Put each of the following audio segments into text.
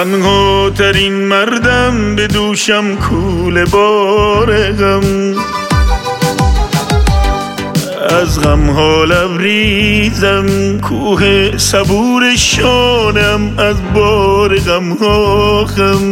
تنها ترین مردم به دوشم کوله بار غم، از غم ها لبریزم کوه صبور شانم از بار غم ها خم.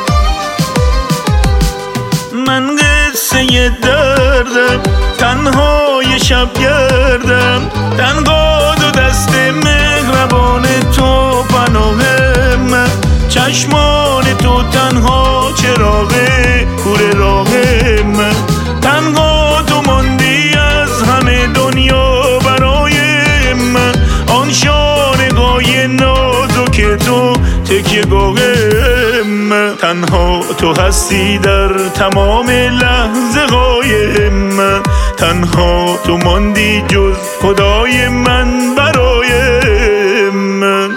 من قصه دردم تنهای شب گردم، تنها دو دست مهربان تو پناهم، چشمان تو تنها چراغ کوره راه من، تنها تو ماندی از همه دنیا برای من، آن شانه‌های نازک تو تکیه گاه من، تنها تو هستی در تمام لحظه های من، تنها تو ماندی جز خدای من برای من.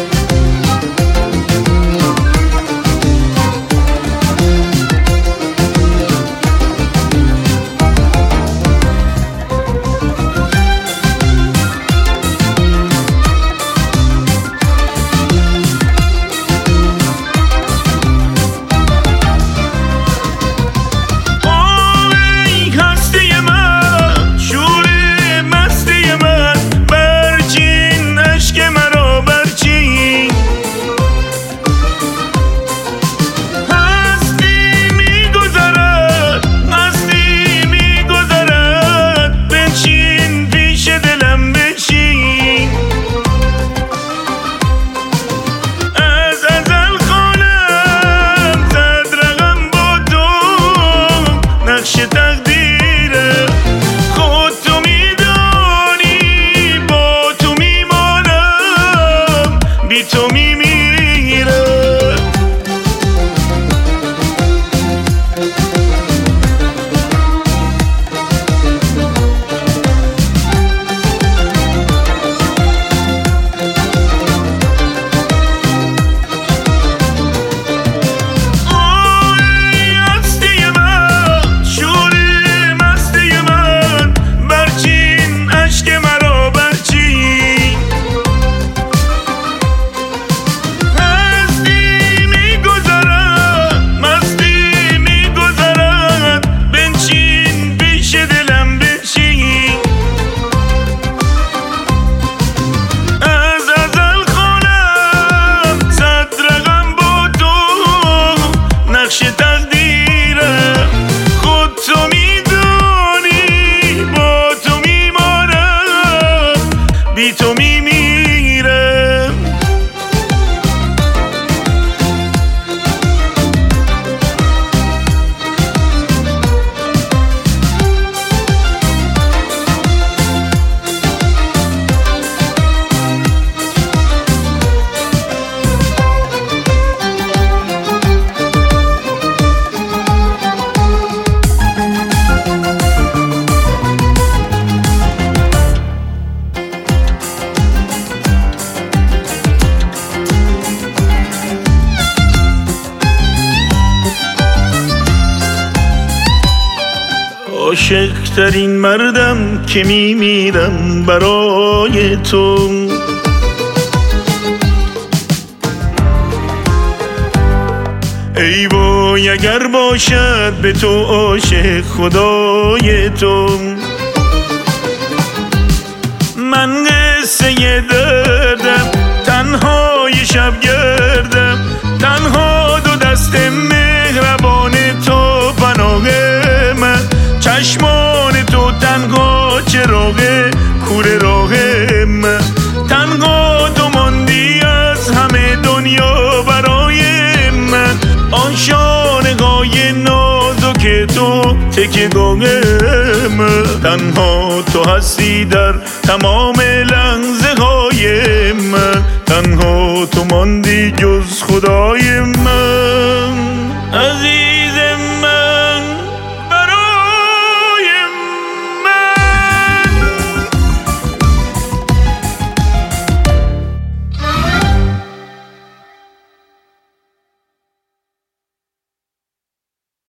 عاشق ترین مردم که میمیرم برای تو، ای وای اگر باشد به تو عاشق خدای تو. من قصه دردم تنهای شب گردم، تنها دو دست مهربان تو پناه من، چشمان تو تنها چراغ کوره راه من، تنها تو ماندی از همه دنیا برای من، آن شانه‌های نازک تو تکیه گاه من، تنها تو هستی در تمام لحظه های من، تنها تو ماندی جز خدای من. عزیز